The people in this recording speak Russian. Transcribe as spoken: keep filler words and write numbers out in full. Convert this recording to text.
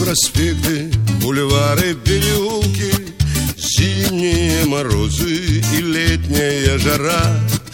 проспекты, бульвары, переулки, зимние морозы и летняя жара.